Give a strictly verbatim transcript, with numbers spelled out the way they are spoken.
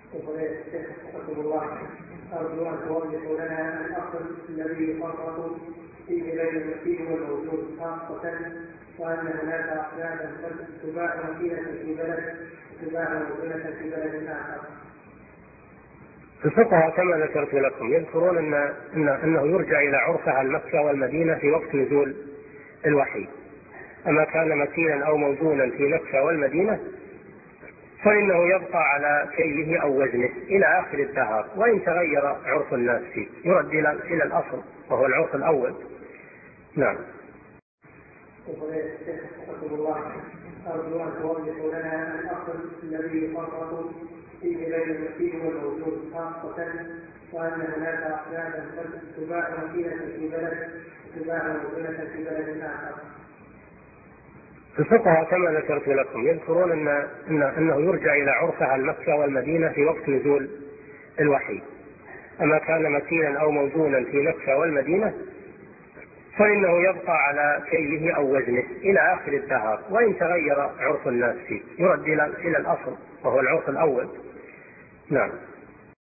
وفضيلة الشيخ حفظكم الله، أرجو أن توضحوا لنا الأصل الذي يفرق فيه بين المكي والموجود خاصة، وأن هناك أصنافا تباع مكينة في بلد وتباع موجودة في بلد آخر. الفقهاء كما ذكرت لكم يذكرون أن إن أنه يرجع إلى عرفها المكة والمدينة في وقت نزول الوحي. أما كان مكينا أو موزونا في مكة والمدينة فإنه يبقى على كيله أو وزنه إلى آخر الدهر، وإن تغير عرف الناس فيه يرد إلى الأصل وهو العرف الأول. نعم. وفضيلة الشيخ حفظكم الله، أرجو أن توضحوا لنا الأصل الذي يفرق فيه بين المكي والموجود خاصة، وأن هناك أصنافا تباع مكينة في بلد وتباع موجودة في بلد آخر. الفقهاء كما ذكرت لكم يذكرون أن إن أنه يرجع إلى عرفها المكة والمدينة في وقت نزول الوحي. أما كان مكينا أو موزونا في مكة والمدينة فإنه يبقى على كيله أو وزنه إلى آخر الدهر، وإن تغير عرف الناس فيه يرد إلى الأصل وهو العرف الأول. نعم.